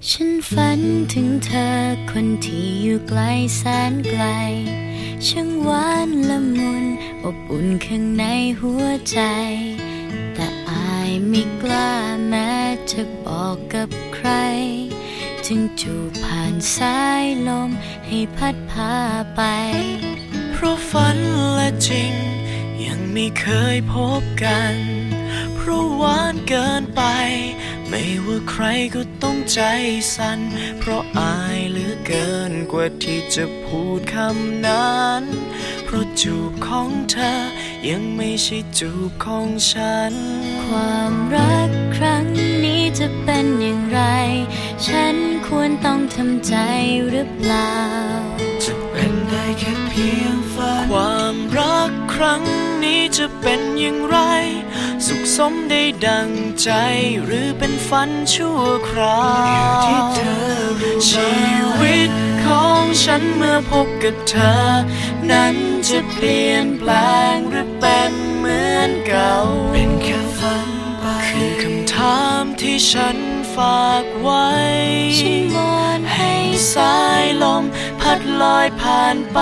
ฉันฝันถึงเธอคนที่อยู่ไกลแสนไกลช่างหวานละมุนอบอุ่นข้างในหัวใจแต่อายไม่กล้าแม้จะบอกกับใครจึงจูบผ่านสายลมให้พัดพาไปเพราะฝันและจริงยังไม่เคยพบกันเพราะหวานเกินไปไม่ว่าใครก็ต้องใจสั่นเพราะอายเหลือเกินกว่าที่จะพูดคำนั้นเพราะจูบของเธอยังไม่ใช่จูบของฉันความรักครั้งนี้จะเป็นอย่างไรฉันควรต้องทำใจหรือเปล่าจะเป็นได้แค่เพียงฝันความรักครั้งนี้จะเป็นอย่างไรสุขสมได้ดังใจหรือเป็นฝันชั่วคราวที่เธอรู้ชีวิตของฉันเมื่อพบกับเธอนั้นจะเปลี่ยนแปลงหรือเป็นเหมือนเก่าเป็นแค่ฝันไปคือคำถามที่ฉันฝากไว้ฉันวอนให้สายลมพัดลอยผ่านไป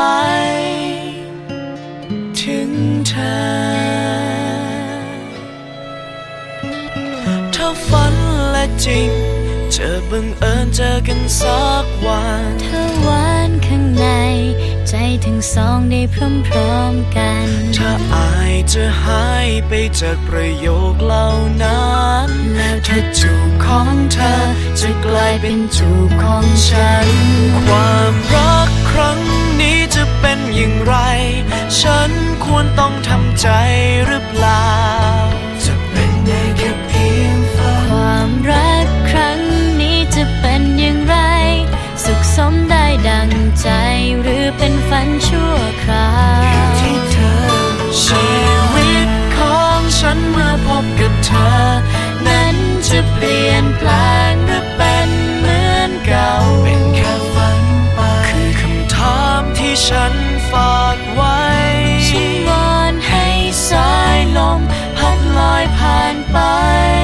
ถึงเธอถ้าฝันและจริงจะบังเอิญเจอกันสักวันเธอหวานข้างในใจทั้งสองได้พร้อมๆกันถ้าอายจะหายไปจากประโยคเหล่านั้นแล้วถ้าจูบของเธอจะกลายเป็นจูบของฉันความรักครั้งนี้จะเป็นอย่างไรฉันควรต้องทำใจหรือเปล่าจะเป็นได้แค่เพียงฝันความรักครั้งนี้จะเป็นอย่างไรสุขสมได้ดังใจหรือเป็นฝันชั่วคราวอยู่ที่เธอชีวิตของฉันเมื่อพบกับเธอนั้นจะเปลี่ยนแปลงหรือเป็นเหมือนเก่าเป็นแค่ฝันไปคือคำถามที่ฉันฝากไว้ฉันวอนให้สายลมพัดลอยผ่านไป